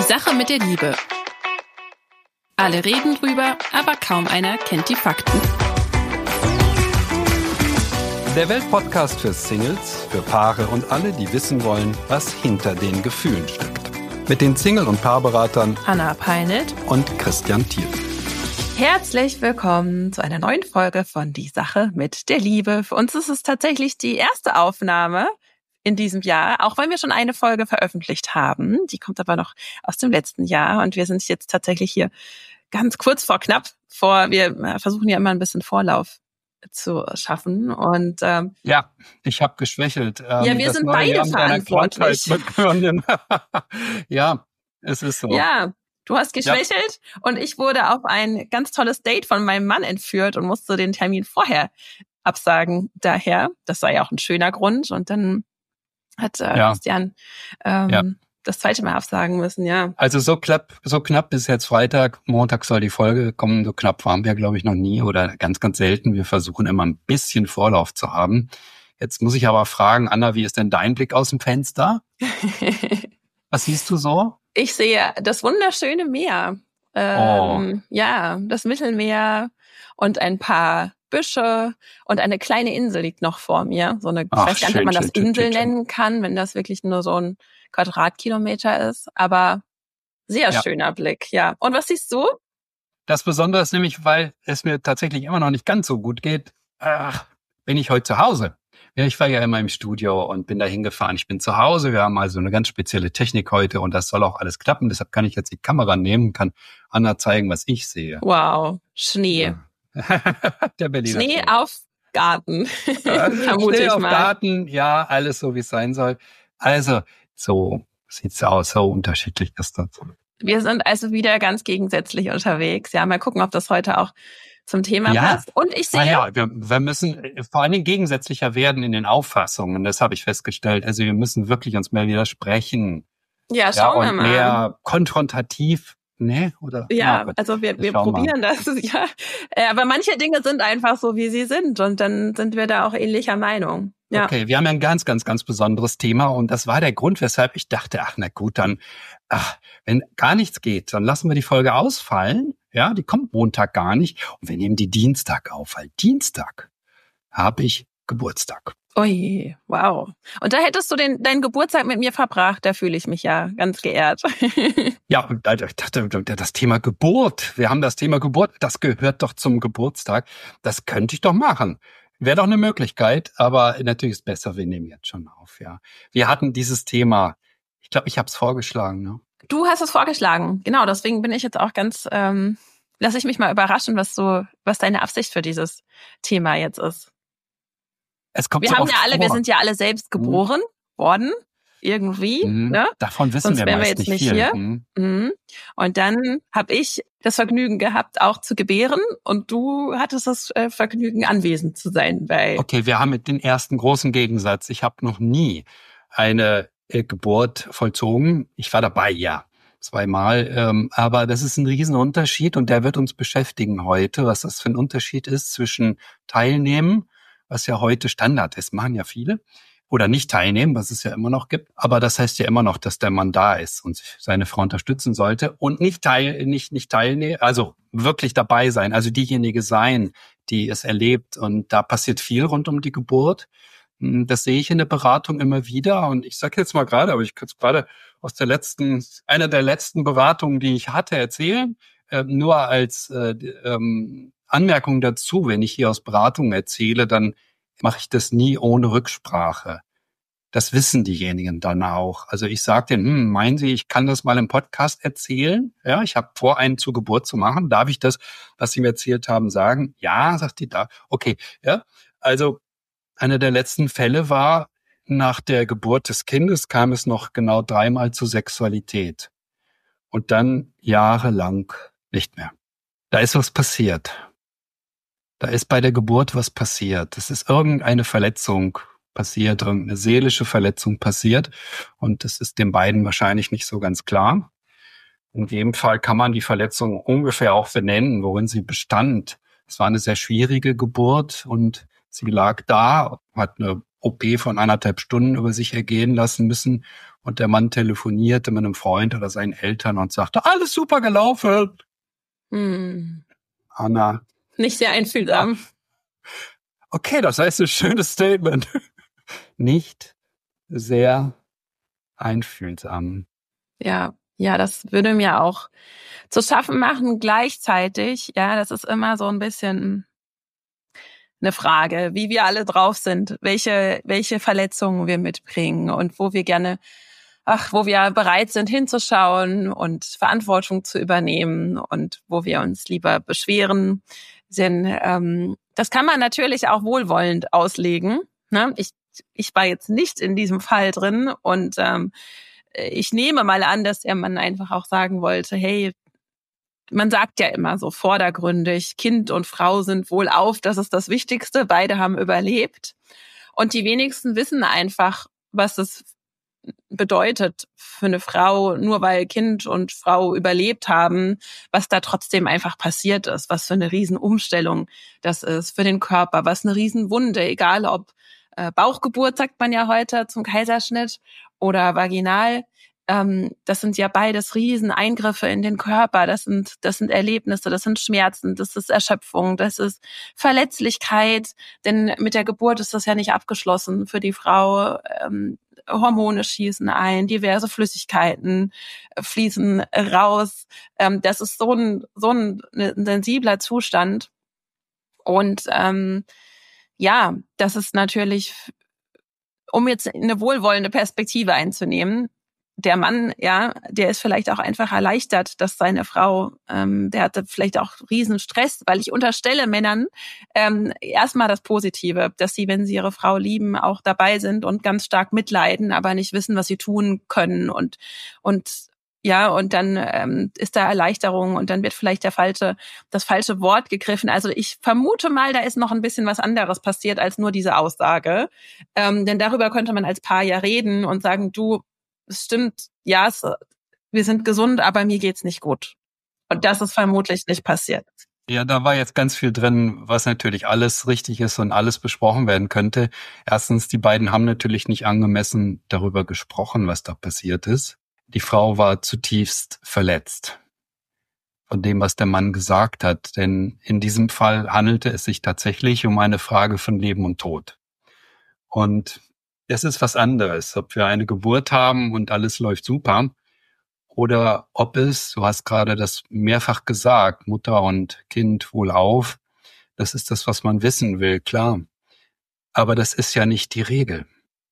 Sache mit der Liebe. Alle reden drüber, aber kaum einer kennt die Fakten. Der Weltpodcast für Singles, für Paare und alle, die wissen wollen, was hinter den Gefühlen steckt. Mit den Single- und Paarberatern Anna Peinelt und Christian Thiel. Herzlich willkommen zu einer neuen Folge von Die Sache mit der Liebe. Für uns ist es tatsächlich die erste Aufnahme in diesem Jahr, auch wenn wir schon eine Folge veröffentlicht haben. Die kommt aber noch aus dem letzten Jahr und wir sind jetzt tatsächlich hier ganz kurz vor knapp vor. Wir versuchen ja immer ein bisschen Vorlauf zu schaffen und ja, ich habe geschwächelt. Ja, wir sind beide verantwortlich. Ja, es ist so. Ja, du hast geschwächelt und ich wurde auf ein ganz tolles Date von meinem Mann entführt und musste den Termin vorher absagen. Daher, das war ja auch ein schöner Grund und dann hat Christian das zweite Mal absagen müssen, ja. Also so knapp ist jetzt Freitag, Montag soll die Folge kommen. So knapp waren wir, glaube ich, noch nie oder ganz, ganz selten. Wir versuchen immer ein bisschen Vorlauf zu haben. Jetzt muss ich aber fragen, Anna, wie ist denn dein Blick aus dem Fenster? Was siehst du so? Ich sehe das wunderschöne Meer. Ja, das Mittelmeer und ein paar Büsche und eine kleine Insel liegt noch vor mir. So eine, ich weiß gar nicht, ob man das Insel nennen kann, wenn das wirklich nur so ein Quadratkilometer ist. Aber sehr schöner Blick, ja. Und was siehst du? Das Besondere ist nämlich, weil es mir tatsächlich immer noch nicht ganz so gut geht, bin ich heute zu Hause. Ja, ich war ja immer im Studio und bin da hingefahren. Ich bin zu Hause. Wir haben also eine ganz spezielle Technik heute und das soll auch alles klappen. Deshalb kann ich jetzt die Kamera nehmen, kann Anna zeigen, was ich sehe. Wow, Schnee. Ja. Der Berliner Schnee auf Garten, vermute Schnee ich auf mal. Garten, ja, alles so, wie es sein soll. Also, so sieht's aus, so unterschiedlich ist das. Wir sind also wieder ganz gegensätzlich unterwegs. Ja, mal gucken, ob das heute auch zum Thema passt. Und ich sehe... Wir müssen vor allen Dingen gegensätzlicher werden in den Auffassungen. Das habe ich festgestellt. Also wir müssen wirklich uns mehr widersprechen. Ja, schauen wir und mal. Mehr konfrontativ. Ne? Oder? Ja, also wir probieren das. Ja. Aber manche Dinge sind einfach so, wie sie sind. Und dann sind wir da auch ähnlicher Meinung. Ja. Okay, wir haben ja ein ganz, ganz, ganz besonderes Thema. Und das war der Grund, weshalb ich dachte, wenn gar nichts geht, dann lassen wir die Folge ausfallen. Ja, die kommt Montag gar nicht. Und wir nehmen die Dienstag auf, weil Dienstag habe ich Geburtstag. Ui, wow. Und da hättest du deinen Geburtstag mit mir verbracht, da fühle ich mich ja ganz geehrt. Ja, und ich dachte, das Thema Geburt, wir haben das Thema Geburt, das gehört doch zum Geburtstag. Das könnte ich doch machen. Wäre doch eine Möglichkeit, aber natürlich ist es besser, wir nehmen jetzt schon auf, ja. Wir hatten dieses Thema, ich glaube, ich habe es vorgeschlagen, ne? Du hast es vorgeschlagen, genau, deswegen bin ich jetzt auch ganz, lass ich mich mal überraschen, was deine Absicht für dieses Thema jetzt ist. Wir sind ja alle selbst geboren worden, irgendwie, ne? Davon wissen Sonst wir wären wir meist jetzt nicht nicht viel. hier. Und dann habe ich das Vergnügen gehabt, auch zu gebären und du hattest das Vergnügen, anwesend zu sein. Okay, wir haben den ersten großen Gegensatz. Ich habe noch nie eine Geburt vollzogen. Ich war dabei, ja, 2-mal. Aber das ist ein Riesenunterschied und der wird uns beschäftigen heute, was das für ein Unterschied ist zwischen Teilnehmen, was ja heute Standard ist, machen ja viele, oder nicht teilnehmen, was es ja immer noch gibt. Aber das heißt ja immer noch, dass der Mann da ist und seine Frau unterstützen sollte und nicht teilnehmen, also wirklich dabei sein, also diejenige sein, die es erlebt. Und da passiert viel rund um die Geburt. Das sehe ich in der Beratung immer wieder. Und ich sage jetzt mal gerade, aber ich kann es gerade aus einer der letzten Beratungen, die ich hatte, erzählen, nur als Anmerkung dazu, wenn ich hier aus Beratungen erzähle, dann mache ich das nie ohne Rücksprache. Das wissen diejenigen dann auch. Also ich sage denen, meinen Sie, ich kann das mal im Podcast erzählen? Ja, ich habe vor, einen zur Geburt zu machen. Darf ich das, was Sie mir erzählt haben, sagen? Ja, sagt die da. Okay, ja. Also einer der letzten Fälle war, nach der Geburt des Kindes kam es noch genau 3-mal zu Sexualität. Und dann jahrelang nicht mehr. Da ist was passiert. Da ist bei der Geburt was passiert. Es ist irgendeine Verletzung passiert, irgendeine seelische Verletzung passiert. Und das ist den beiden wahrscheinlich nicht so ganz klar. In jedem Fall kann man die Verletzung ungefähr auch benennen, worin sie bestand. Es war eine sehr schwierige Geburt und sie lag da, hat eine OP von 1,5 Stunden über sich ergehen lassen müssen und der Mann telefonierte mit einem Freund oder seinen Eltern und sagte, alles super gelaufen. Anna. Nicht sehr einfühlsam. Okay, das heißt ein schönes Statement. Nicht sehr einfühlsam. Ja, das würde mir auch zu schaffen machen. Gleichzeitig, ja, das ist immer so ein bisschen eine Frage, wie wir alle drauf sind, welche Verletzungen wir mitbringen und wo wir bereit sind hinzuschauen und Verantwortung zu übernehmen und wo wir uns lieber beschweren. Denn das kann man natürlich auch wohlwollend auslegen. Ne? Ich war jetzt nicht in diesem Fall drin und ich nehme mal an, dass der Mann einfach auch sagen wollte, hey, man sagt ja immer so vordergründig, Kind und Frau sind wohlauf, das ist das Wichtigste, beide haben überlebt. Und die wenigsten wissen einfach, was es bedeutet für eine Frau, nur weil Kind und Frau überlebt haben, was da trotzdem einfach passiert ist, was für eine Riesenumstellung das ist für den Körper, was eine Riesenwunde, egal ob Bauchgeburt, sagt man ja heute zum Kaiserschnitt, oder vaginal. Das sind ja beides Rieseneingriffe in den Körper. Das sind Erlebnisse, das sind Schmerzen, das ist Erschöpfung, das ist Verletzlichkeit. Denn mit der Geburt ist das ja nicht abgeschlossen für die Frau. Hormone schießen ein, diverse Flüssigkeiten fließen raus. Das ist so ein sensibler Zustand. Und das ist natürlich, um jetzt eine wohlwollende Perspektive einzunehmen, der Mann, ja, der ist vielleicht auch einfach erleichtert, dass seine Frau, der hatte vielleicht auch riesen Stress, weil ich unterstelle Männern erstmal das Positive, dass sie, wenn sie ihre Frau lieben, auch dabei sind und ganz stark mitleiden, aber nicht wissen, was sie tun können und dann ist da Erleichterung und dann wird vielleicht das falsche Wort gegriffen. Also ich vermute mal, da ist noch ein bisschen was anderes passiert als nur diese Aussage. Denn darüber könnte man als Paar ja reden und sagen, du, es stimmt, ja, wir sind gesund, aber mir geht's nicht gut. Und das ist vermutlich nicht passiert. Ja, da war jetzt ganz viel drin, was natürlich alles richtig ist und alles besprochen werden könnte. Erstens, die beiden haben natürlich nicht angemessen darüber gesprochen, was da passiert ist. Die Frau war zutiefst verletzt von dem, was der Mann gesagt hat. Denn in diesem Fall handelte es sich tatsächlich um eine Frage von Leben und Tod. Und es ist was anderes, ob wir eine Geburt haben und alles läuft super oder ob es, du hast gerade das mehrfach gesagt, Mutter und Kind wohlauf, das ist das, was man wissen will, klar. Aber das ist ja nicht die Regel.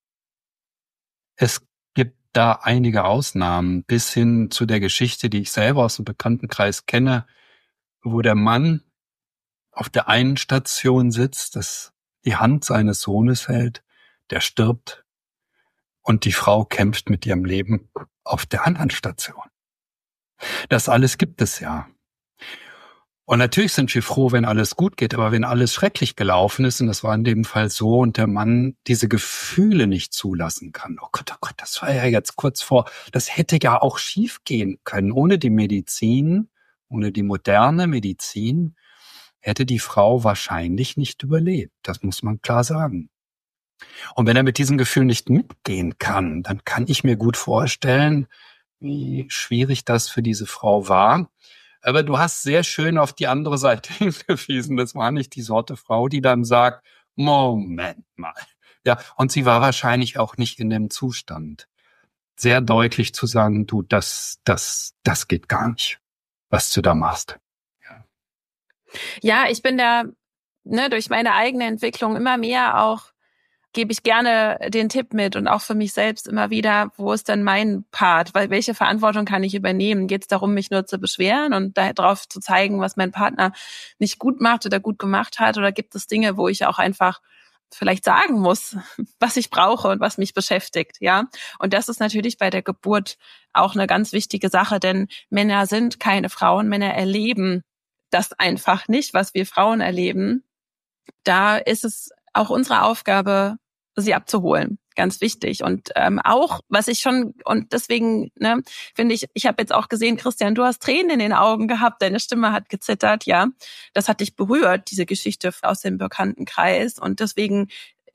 Es gibt da einige Ausnahmen, bis hin zu der Geschichte, die ich selber aus dem Bekanntenkreis kenne, wo der Mann auf der einen Station sitzt, das die Hand seines Sohnes hält, der stirbt, und die Frau kämpft mit ihrem Leben auf der anderen Station. Das alles gibt es ja. Und natürlich sind wir froh, wenn alles gut geht, aber wenn alles schrecklich gelaufen ist, und das war in dem Fall so, und der Mann diese Gefühle nicht zulassen kann. Oh Gott, das war ja jetzt kurz vor, das hätte ja auch schief gehen können. Ohne die Medizin, ohne die moderne Medizin, hätte die Frau wahrscheinlich nicht überlebt. Das muss man klar sagen. Und wenn er mit diesem Gefühl nicht mitgehen kann, dann kann ich mir gut vorstellen, wie schwierig das für diese Frau war. Aber du hast sehr schön auf die andere Seite hingewiesen. Das war nicht die Sorte Frau, die dann sagt, Moment mal. Ja, und sie war wahrscheinlich auch nicht in dem Zustand, sehr deutlich zu sagen, du, das geht gar nicht, was du da machst. Ja, ich bin da, durch meine eigene Entwicklung immer mehr auch, gebe ich gerne den Tipp mit und auch für mich selbst immer wieder, wo ist denn mein Part? Weil welche Verantwortung kann ich übernehmen? Geht es darum, mich nur zu beschweren und darauf zu zeigen, was mein Partner nicht gut macht oder gut gemacht hat? Oder gibt es Dinge, wo ich auch einfach vielleicht sagen muss, was ich brauche und was mich beschäftigt, ja? Und das ist natürlich bei der Geburt auch eine ganz wichtige Sache, denn Männer sind keine Frauen. Männer erleben das einfach nicht, was wir Frauen erleben. Da ist es auch unsere Aufgabe, sie abzuholen. Ganz wichtig. Und auch, was ich schon, und deswegen finde ich habe jetzt auch gesehen, Christian, du hast Tränen in den Augen gehabt, deine Stimme hat gezittert, ja. Das hat dich berührt, diese Geschichte aus dem Bekanntenkreis. Und deswegen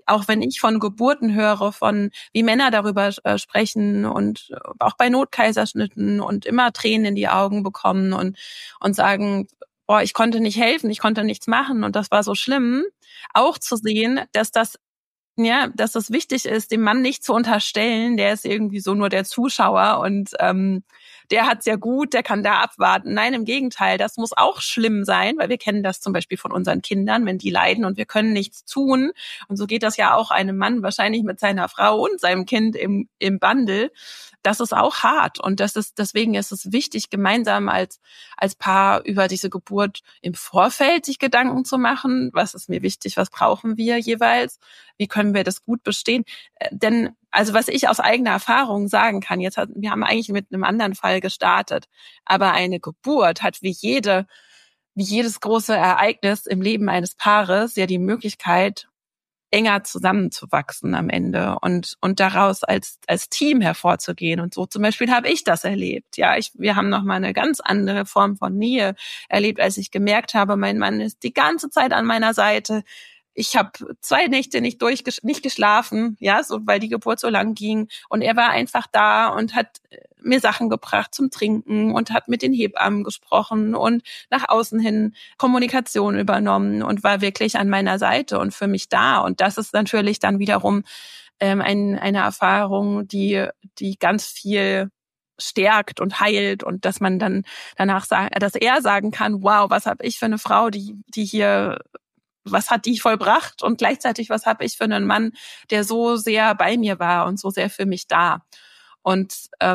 auch wenn ich von Geburten höre, von wie Männer darüber sprechen und auch bei Notkaiserschnitten und immer Tränen in die Augen bekommen und sagen, boah, ich konnte nicht helfen, ich konnte nichts machen und das war so schlimm, auch zu sehen, dass das wichtig ist, dem Mann nicht zu unterstellen, der ist irgendwie so nur der Zuschauer und der hat's ja gut, der kann da abwarten. Nein, im Gegenteil, das muss auch schlimm sein, weil wir kennen das zum Beispiel von unseren Kindern, wenn die leiden und wir können nichts tun. Und so geht das ja auch einem Mann wahrscheinlich mit seiner Frau und seinem Kind im Bundle. Das ist auch hart und deswegen ist es wichtig, gemeinsam als Paar über diese Geburt im Vorfeld sich Gedanken zu machen. Was ist mir wichtig? Was brauchen wir jeweils? Wie können wir das gut bestehen? Denn also was ich aus eigener Erfahrung sagen kann, wir haben eigentlich mit einem anderen Fall gestartet, aber eine Geburt hat wie jedes große Ereignis im Leben eines Paares ja die Möglichkeit, enger zusammenzuwachsen am Ende und daraus als Team hervorzugehen. Und so zum Beispiel habe ich das erlebt. Ja, wir haben nochmal eine ganz andere Form von Nähe erlebt, als ich gemerkt habe, mein Mann ist die ganze Zeit an meiner Seite. Ich habe 2 Nächte nicht geschlafen, ja, so weil die Geburt so lang ging. Und er war einfach da und hat mir Sachen gebracht zum Trinken und hat mit den Hebammen gesprochen und nach außen hin Kommunikation übernommen und war wirklich an meiner Seite und für mich da. Und das ist natürlich dann wiederum eine Erfahrung, die ganz viel stärkt und heilt und dass man dann danach dass er sagen kann, wow, was habe ich für eine Frau, die hier was hat die vollbracht und gleichzeitig, was habe ich für einen Mann, der so sehr bei mir war und so sehr für mich da. Und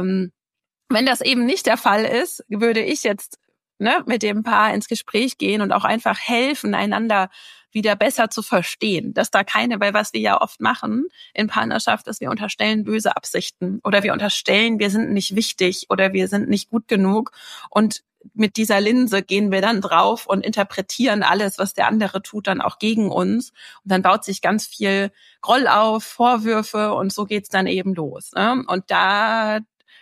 wenn das eben nicht der Fall ist, würde ich jetzt mit dem Paar ins Gespräch gehen und auch einfach helfen, einander wieder besser zu verstehen. Dass da weil was wir ja oft machen in Partnerschaft, ist, wir unterstellen böse Absichten oder wir unterstellen, wir sind nicht wichtig oder wir sind nicht gut genug und mit dieser Linse gehen wir dann drauf und interpretieren alles, was der andere tut, dann auch gegen uns. Und dann baut sich ganz viel Groll auf, Vorwürfe und so geht's dann eben los. Ne? Und da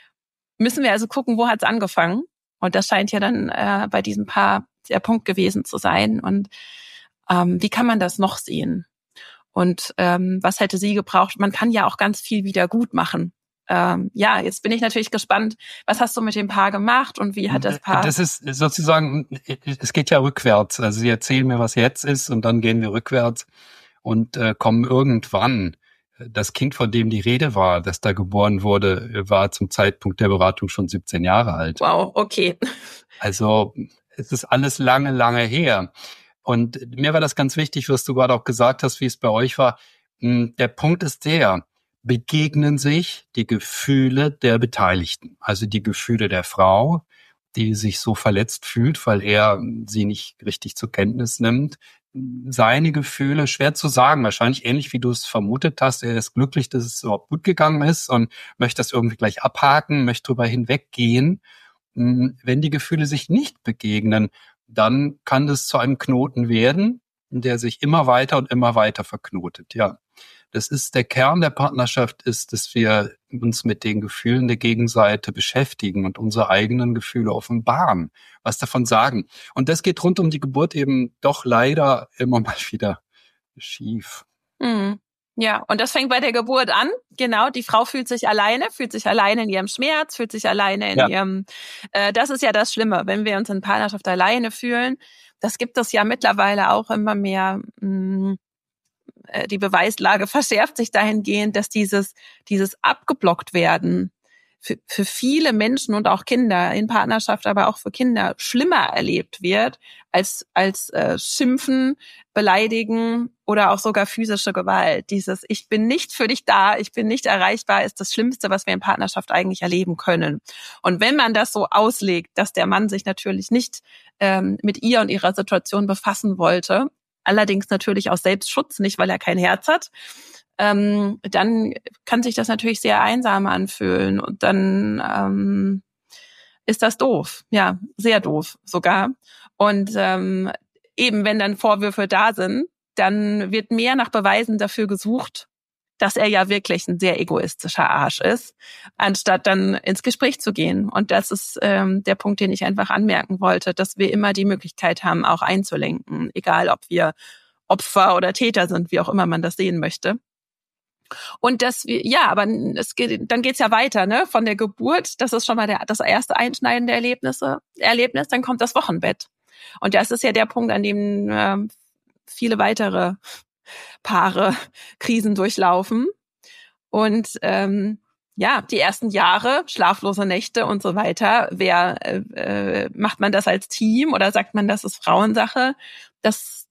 müssen wir also gucken, wo hat's angefangen? Und das scheint ja dann bei diesem Paar der Punkt gewesen zu sein. Und wie kann man das noch sehen? Und was hätte sie gebraucht? Man kann ja auch ganz viel wieder gut machen. Jetzt bin ich natürlich gespannt, was hast du mit dem Paar gemacht und wie hat das Paar... Das ist sozusagen, es geht ja rückwärts. Also sie erzählen mir, was jetzt ist und dann gehen wir rückwärts und kommen irgendwann. Das Kind, von dem die Rede war, das da geboren wurde, war zum Zeitpunkt der Beratung schon 17 Jahre alt. Wow, okay. Also es ist alles lange, lange her. Und mir war das ganz wichtig, was du gerade auch gesagt hast, wie es bei euch war. Der Punkt ist begegnen sich die Gefühle der Beteiligten, also die Gefühle der Frau, die sich so verletzt fühlt, weil er sie nicht richtig zur Kenntnis nimmt. Seine Gefühle, schwer zu sagen, wahrscheinlich ähnlich wie du es vermutet hast. Er ist glücklich, dass es überhaupt gut gegangen ist und möchte das irgendwie gleich abhaken, möchte drüber hinweggehen. Wenn die Gefühle sich nicht begegnen, dann kann das zu einem Knoten werden, der sich immer weiter verknotet, ja. Das ist der Kern der Partnerschaft ist, dass wir uns mit den Gefühlen der Gegenseite beschäftigen und unsere eigenen Gefühle offenbaren, was davon sagen. Und das geht rund um die Geburt eben doch leider immer mal wieder schief. Mhm. Ja, und das fängt bei der Geburt an. Genau, die Frau fühlt sich alleine in ihrem Schmerz, fühlt sich alleine in ihrem, das ist ja das Schlimme, wenn wir uns in Partnerschaft alleine fühlen. Das gibt es ja mittlerweile auch immer mehr. Die Beweislage verschärft sich dahingehend, dass dieses abgeblockt werden für viele Menschen und auch Kinder in Partnerschaft, aber auch für Kinder schlimmer erlebt wird als Schimpfen, Beleidigen oder auch sogar physische Gewalt. Dieses Ich bin nicht für dich da, ich bin nicht erreichbar, ist das Schlimmste, was wir in Partnerschaft eigentlich erleben können. Und wenn man das so auslegt, dass der Mann sich natürlich nicht mit ihr und ihrer Situation befassen wollte, allerdings natürlich aus Selbstschutz, nicht weil er kein Herz hat, dann kann sich das natürlich sehr einsam anfühlen und dann ist das doof, ja, sehr doof sogar. Und eben wenn dann Vorwürfe da sind, dann wird mehr nach Beweisen dafür gesucht, dass er ja wirklich ein sehr egoistischer Arsch ist, anstatt dann ins Gespräch zu gehen. Und das ist der Punkt, den ich einfach anmerken wollte, dass wir immer die Möglichkeit haben, auch einzulenken, egal ob wir Opfer oder Täter sind, wie auch immer man das sehen möchte. Und aber dann geht's ja weiter, ne? Von der Geburt, das ist schon mal das erste einschneidende Erlebnis, dann kommt das Wochenbett. Und das ist ja der Punkt, an dem viele weitere Paare Krisen durchlaufen. Und die ersten Jahre, schlaflose Nächte und so weiter, macht man das als Team oder sagt man, das ist Frauensache? Das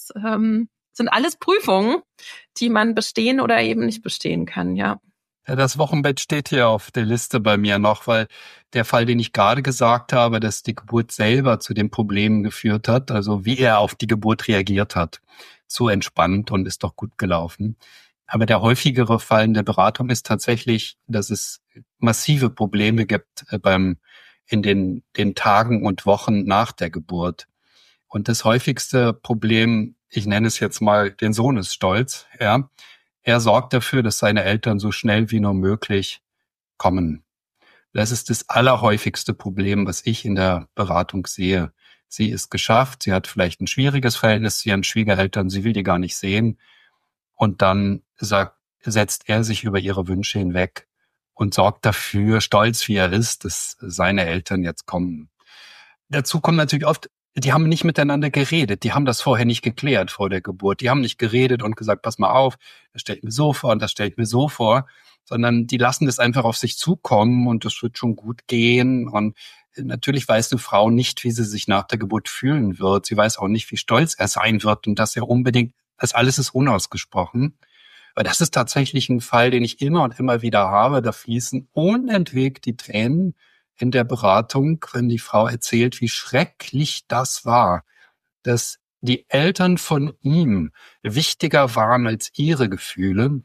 sind alles Prüfungen, die man bestehen oder eben nicht bestehen kann, ja. Ja, das Wochenbett steht hier auf der Liste bei mir noch, weil der Fall, den ich gerade gesagt habe, dass die Geburt selber zu den Problemen geführt hat, also wie er auf die Geburt reagiert hat, so entspannt und ist doch gut gelaufen. Aber der häufigere Fall in der Beratung ist tatsächlich, dass es massive Probleme gibt in den Tagen und Wochen nach der Geburt. Und das häufigste Problem, ich nenne es jetzt mal den Sohnesstolz, ja. Er sorgt dafür, dass seine Eltern so schnell wie nur möglich kommen. Das ist das allerhäufigste Problem, was ich in der Beratung sehe. Sie ist geschafft, sie hat vielleicht ein schwieriges Verhältnis zu ihren Schwiegereltern, sie will die gar nicht sehen. Und dann setzt er sich über ihre Wünsche hinweg und sorgt dafür, stolz wie er ist, dass seine Eltern jetzt kommen. Dazu kommt natürlich oft, die haben nicht miteinander geredet, die haben das vorher nicht geklärt vor der Geburt. Die haben nicht geredet und gesagt, pass mal auf, das stelle ich mir so vor und das stelle ich mir so vor, sondern die lassen das einfach auf sich zukommen und das wird schon gut gehen. Und natürlich weiß eine Frau nicht, wie sie sich nach der Geburt fühlen wird. Sie weiß auch nicht, wie stolz er sein wird und dass er unbedingt, das alles ist unausgesprochen. Weil das ist tatsächlich ein Fall, den ich immer und immer wieder habe. Da fließen unentwegt die Tränen in der Beratung, wenn die Frau erzählt, wie schrecklich das war, dass die Eltern von ihm wichtiger waren als ihre Gefühle.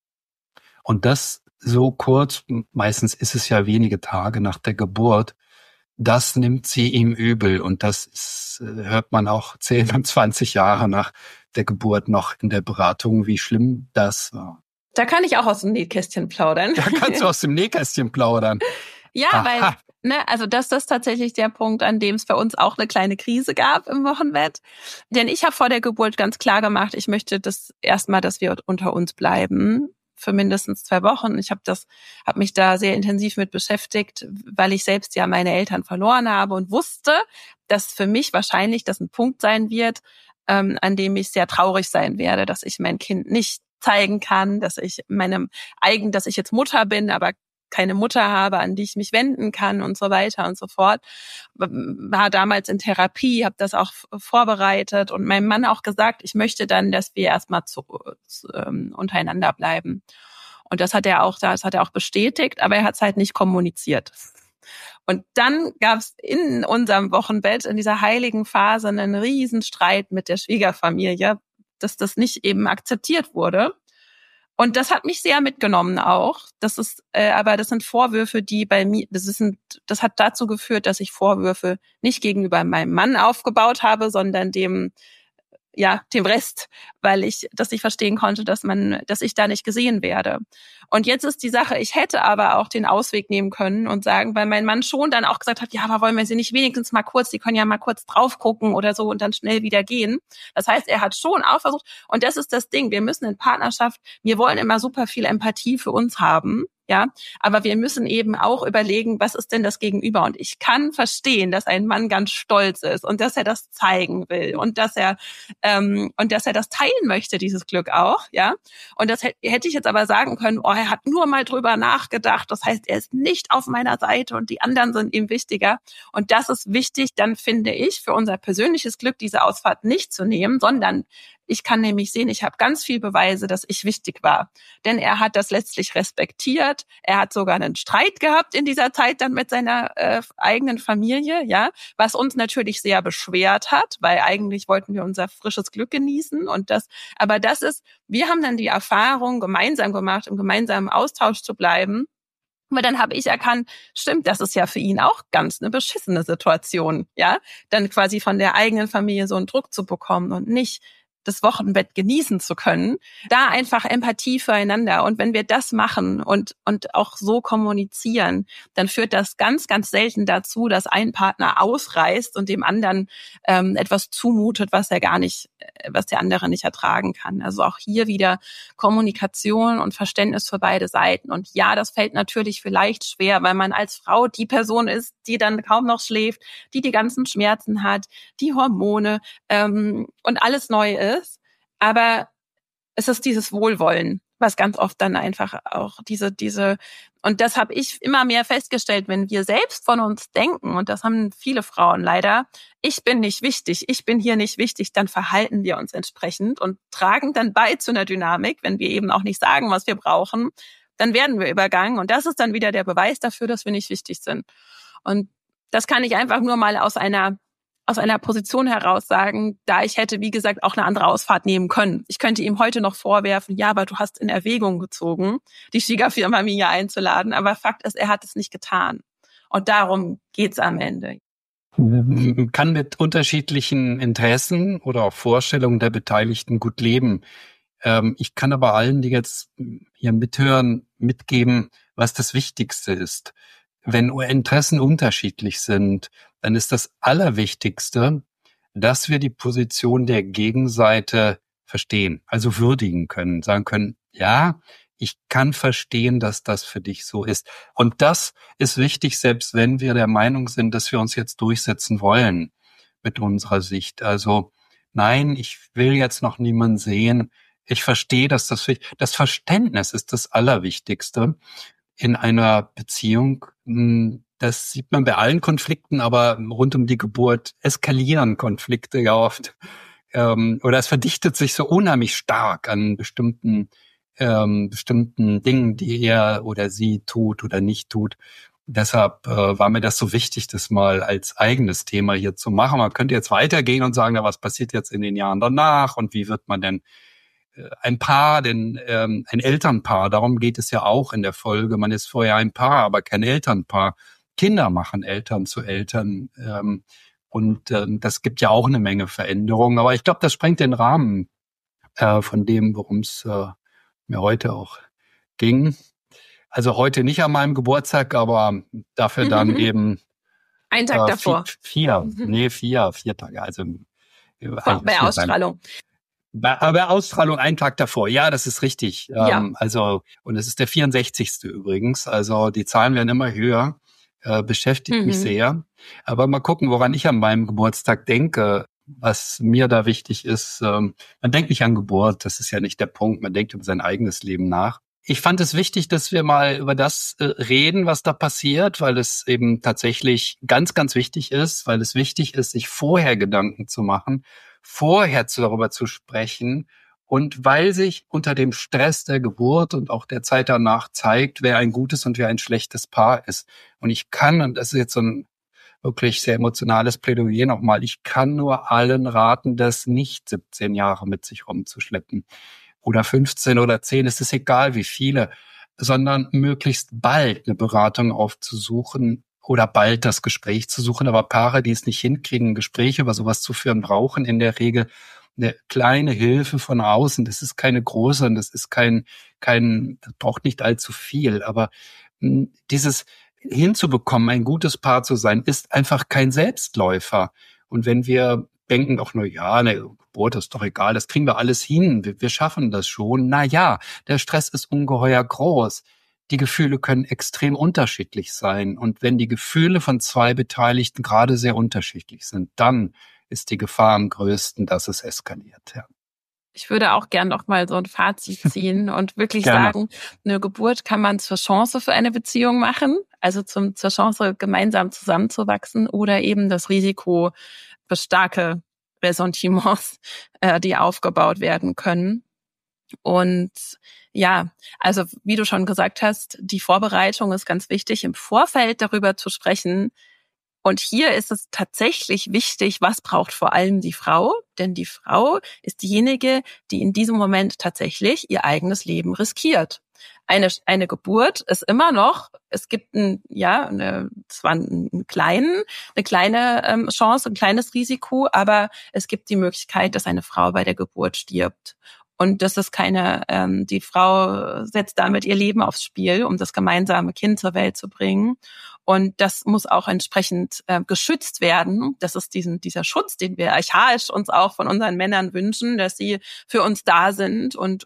Und das so kurz, meistens ist es ja wenige Tage nach der Geburt, das nimmt sie ihm übel. Und hört man auch 10 und 20 Jahre nach der Geburt noch in der Beratung, wie schlimm das war. Da kann ich auch aus dem Nähkästchen plaudern. Da kannst du aus dem Nähkästchen plaudern. Ja, Aha. weil, das ist tatsächlich der Punkt, an dem es bei uns auch eine kleine Krise gab im Wochenbett. Denn ich habe vor der Geburt ganz klar gemacht, ich möchte das erstmal, dass wir unter uns bleiben für mindestens 2 Wochen. Ich habe mich da sehr intensiv mit beschäftigt, weil ich selbst ja meine Eltern verloren habe und wusste, dass für mich wahrscheinlich das ein Punkt sein wird, an dem ich sehr traurig sein werde, dass ich mein Kind nicht zeigen kann, dass ich jetzt Mutter bin, aber keine Mutter habe, an die ich mich wenden kann und so weiter und so fort. War damals in Therapie, habe das auch vorbereitet und meinem Mann auch gesagt, ich möchte dann, dass wir erstmal untereinander bleiben. Und das hat er auch bestätigt, aber er hat es halt nicht kommuniziert. Und dann gab es in unserem Wochenbett, in dieser heiligen Phase, einen Riesenstreit mit der Schwiegerfamilie, dass das nicht eben akzeptiert wurde. Und das hat mich sehr mitgenommen auch. Aber das sind Vorwürfe, die bei mir, das hat dazu geführt, dass ich Vorwürfe nicht gegenüber meinem Mann aufgebaut habe, sondern dem Rest, dass ich verstehen konnte, dass ich da nicht gesehen werde. Und jetzt ist die Sache, ich hätte aber auch den Ausweg nehmen können und sagen, weil mein Mann schon dann auch gesagt hat, ja, aber wollen wir sie nicht wenigstens mal kurz, die können ja mal kurz drauf gucken oder so und dann schnell wieder gehen. Das heißt, er hat schon auch versucht, und das ist das Ding, wir müssen in Partnerschaft, wir wollen immer super viel Empathie für uns haben. Ja, aber wir müssen eben auch überlegen, was ist denn das Gegenüber? Und ich kann verstehen, dass ein Mann ganz stolz ist und dass er das zeigen will und dass er das teilen möchte, dieses Glück auch, ja. Und das hätte ich jetzt aber sagen können, er hat nur mal drüber nachgedacht. Das heißt, er ist nicht auf meiner Seite und die anderen sind ihm wichtiger. Und das ist wichtig, dann finde ich, für unser persönliches Glück diese Ausfahrt nicht zu nehmen, sondern ich kann nämlich sehen, ich habe ganz viel Beweise, dass ich wichtig war. Denn er hat das letztlich respektiert. Er hat sogar einen Streit gehabt in dieser Zeit dann mit seiner eigenen Familie, ja, was uns natürlich sehr beschwert hat, weil eigentlich wollten wir unser frisches Glück genießen wir haben dann die Erfahrung gemeinsam gemacht, im gemeinsamen Austausch zu bleiben. Aber dann habe ich erkannt, stimmt, das ist ja für ihn auch ganz eine beschissene Situation, ja, dann quasi von der eigenen Familie so einen Druck zu bekommen und nicht das Wochenbett genießen zu können, da einfach Empathie füreinander. Und wenn wir das machen und auch so kommunizieren, dann führt das ganz, ganz selten dazu, dass ein Partner ausreißt und dem anderen etwas zumutet, was der andere nicht ertragen kann. Also auch hier wieder Kommunikation und Verständnis für beide Seiten. Und ja, das fällt natürlich vielleicht schwer, weil man als Frau die Person ist, die dann kaum noch schläft, die ganzen Schmerzen hat, die Hormone und alles neu ist. Aber es ist dieses Wohlwollen, was ganz oft dann einfach auch und das habe ich immer mehr festgestellt, wenn wir selbst von uns denken, und das haben viele Frauen leider, ich bin nicht wichtig, ich bin hier nicht wichtig, dann verhalten wir uns entsprechend und tragen dann bei zu einer Dynamik, wenn wir eben auch nicht sagen, was wir brauchen, dann werden wir übergangen und das ist dann wieder der Beweis dafür, dass wir nicht wichtig sind. Und das kann ich einfach nur mal aus einer Position heraus sagen, da ich hätte, wie gesagt, auch eine andere Ausfahrt nehmen können. Ich könnte ihm heute noch vorwerfen, ja, aber du hast in Erwägung gezogen, die Schwiegerfamilie einzuladen. Aber Fakt ist, er hat es nicht getan. Und darum geht's am Ende. Man kann mit unterschiedlichen Interessen oder auch Vorstellungen der Beteiligten gut leben. Ich kann aber allen, die jetzt hier mithören, mitgeben, was das Wichtigste ist. Wenn Interessen unterschiedlich sind, dann ist das Allerwichtigste, dass wir die Position der Gegenseite verstehen, also würdigen können, sagen können, ja, ich kann verstehen, dass das für dich so ist. Und das ist wichtig, selbst wenn wir der Meinung sind, dass wir uns jetzt durchsetzen wollen mit unserer Sicht. Also nein, ich will jetzt noch niemanden sehen. Ich verstehe, dass das Verständnis ist das Allerwichtigste in einer Beziehung. Das sieht man bei allen Konflikten, aber rund um die Geburt eskalieren Konflikte ja oft. Oder es verdichtet sich so unheimlich stark an bestimmten Dingen, die er oder sie tut oder nicht tut. Deshalb war mir das so wichtig, das mal als eigenes Thema hier zu machen. Man könnte jetzt weitergehen und sagen, na, was passiert jetzt in den Jahren danach und wie wird man denn ein Paar, ein Elternpaar, darum geht es ja auch in der Folge. Man ist vorher ein Paar, aber kein Elternpaar. Kinder machen Eltern zu Eltern. Das gibt ja auch eine Menge Veränderungen. Aber ich glaube, das sprengt den Rahmen von dem, worum es mir heute auch ging. Also heute nicht an meinem Geburtstag, aber dafür dann eben einen Tag davor. Vier Tage. Also bei Ausstrahlung. Bei Ausstrahlung einen Tag davor. Ja, das ist richtig. Ja. Und es ist der 64. übrigens. Also die Zahlen werden immer höher. Beschäftigt mich sehr. Aber mal gucken, woran ich an meinem Geburtstag denke. Was mir da wichtig ist, man denkt nicht an Geburt, das ist ja nicht der Punkt. Man denkt über sein eigenes Leben nach. Ich fand es wichtig, dass wir mal über das reden, was da passiert, weil es eben tatsächlich ganz, ganz wichtig ist, weil es wichtig ist, sich vorher Gedanken zu machen, vorher darüber zu sprechen und weil sich unter dem Stress der Geburt und auch der Zeit danach zeigt, wer ein gutes und wer ein schlechtes Paar ist. Und das ist jetzt so ein wirklich sehr emotionales Plädoyer nochmal, ich kann nur allen raten, das nicht 17 Jahre mit sich rumzuschleppen. Oder 15 oder 10, es ist egal wie viele, sondern möglichst bald eine Beratung aufzusuchen oder bald das Gespräch zu suchen. Aber Paare, die es nicht hinkriegen, Gespräche über sowas zu führen, brauchen in der Regel eine kleine Hilfe von außen. Das ist keine große und das ist das braucht nicht allzu viel. Aber dieses hinzubekommen, ein gutes Paar zu sein, ist einfach kein Selbstläufer. Und wenn wir denken, ach, na ja, eine Geburt ist doch egal, das kriegen wir alles hin, wir schaffen das schon. Na ja, der Stress ist ungeheuer groß. Die Gefühle können extrem unterschiedlich sein. Und wenn die Gefühle von zwei Beteiligten gerade sehr unterschiedlich sind, dann ist die Gefahr am größten, dass es eskaliert. Ja. Ich würde auch gern noch mal so ein Fazit ziehen und wirklich sagen, eine Geburt kann man zur Chance für eine Beziehung machen, also zur Chance, gemeinsam zusammenzuwachsen oder eben das Risiko für starke Ressentiments, die aufgebaut werden können. Und ja, also wie du schon gesagt hast, die Vorbereitung ist ganz wichtig, im Vorfeld darüber zu sprechen. Und hier ist es tatsächlich wichtig, was braucht vor allem die Frau? Denn die Frau ist diejenige, die in diesem Moment tatsächlich ihr eigenes Leben riskiert. eine Geburt ist immer noch, es gibt eine kleine Chance, ein kleines Risiko, aber es gibt die Möglichkeit, dass eine Frau bei der Geburt stirbt. Und das ist die Frau setzt damit ihr Leben aufs Spiel, um das gemeinsame Kind zur Welt zu bringen. Und das muss auch entsprechend geschützt werden. Das ist dieser Schutz, den wir archaisch uns auch von unseren Männern wünschen, dass sie für uns da sind und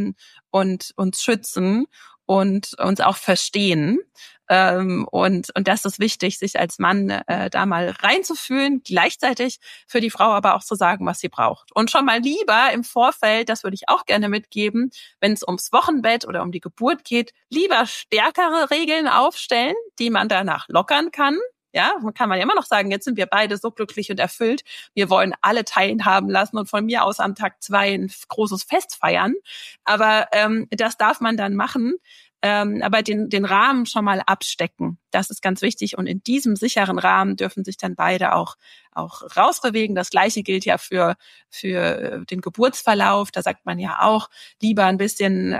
uns schützen und uns auch verstehen. Und das ist wichtig, sich als Mann da mal reinzufühlen, gleichzeitig für die Frau aber auch zu sagen, was sie braucht. Und schon mal lieber im Vorfeld, das würde ich auch gerne mitgeben, wenn es ums Wochenbett oder um die Geburt geht, lieber stärkere Regeln aufstellen, die man danach lockern kann. Ja, kann man ja immer noch sagen, jetzt sind wir beide so glücklich und erfüllt. Wir wollen alle teilhaben lassen und von mir aus am Tag 2 ein großes Fest feiern. Aber das darf man dann machen. Aber den Rahmen schon mal abstecken. Das ist ganz wichtig. Und in diesem sicheren Rahmen dürfen sich dann beide auch rausbewegen. Das Gleiche gilt ja für den Geburtsverlauf. Da sagt man ja auch lieber ein bisschen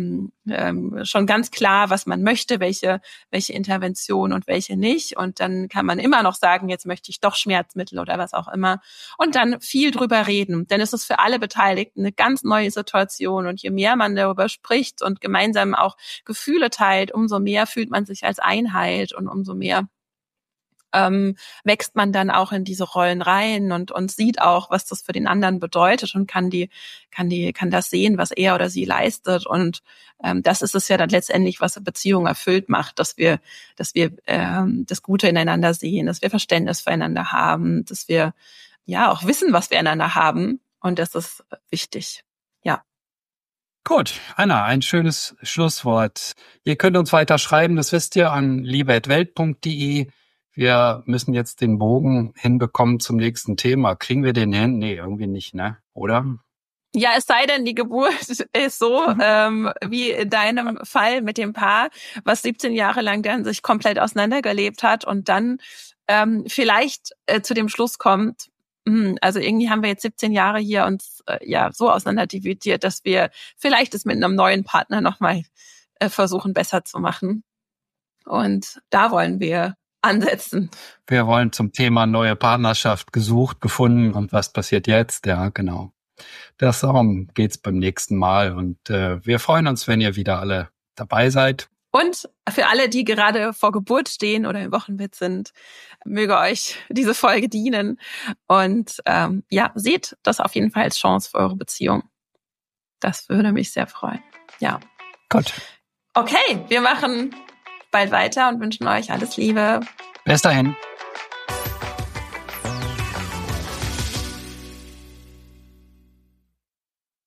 schon ganz klar, was man möchte, welche Intervention und welche nicht. Und dann kann man immer noch sagen, jetzt möchte ich doch Schmerzmittel oder was auch immer. Und dann viel drüber reden. Denn es ist für alle Beteiligten eine ganz neue Situation. Und je mehr man darüber spricht und gemeinsam auch Gefühle teilt, umso mehr fühlt man sich als Einheit und umso mehr wächst man dann auch in diese Rollen rein und sieht auch, was das für den anderen bedeutet und kann das sehen, was er oder sie leistet. Und das ist es ja dann letztendlich, was eine Beziehung erfüllt macht, dass wir das Gute ineinander sehen, dass wir Verständnis füreinander haben, dass wir ja auch wissen, was wir einander haben. Und das ist wichtig. Ja. Gut, Anna, ein schönes Schlusswort. Ihr könnt uns weiter schreiben, das wisst ihr, an liebe@welt.de. Wir müssen jetzt den Bogen hinbekommen zum nächsten Thema. Kriegen wir den hin? Nee, irgendwie nicht, ne? Oder? Ja, es sei denn, die Geburt ist so wie in deinem Fall mit dem Paar, was 17 Jahre lang dann sich komplett auseinandergelebt hat und dann vielleicht zu dem Schluss kommt, also irgendwie haben wir jetzt 17 Jahre hier uns so auseinanderdividiert, dass wir vielleicht es mit einem neuen Partner nochmal versuchen, besser zu machen. Und da wollen wir ansetzen. Wir wollen zum Thema neue Partnerschaft gesucht, gefunden und was passiert jetzt? Ja, genau. Darum geht's beim nächsten Mal und wir freuen uns, wenn ihr wieder alle dabei seid. Und für alle, die gerade vor Geburt stehen oder im Wochenbett sind, möge euch diese Folge dienen und seht das auf jeden Fall als Chance für eure Beziehung. Das würde mich sehr freuen. Ja. Gut. Okay, wir machen bald weiter und wünschen euch alles Liebe. Bis dahin.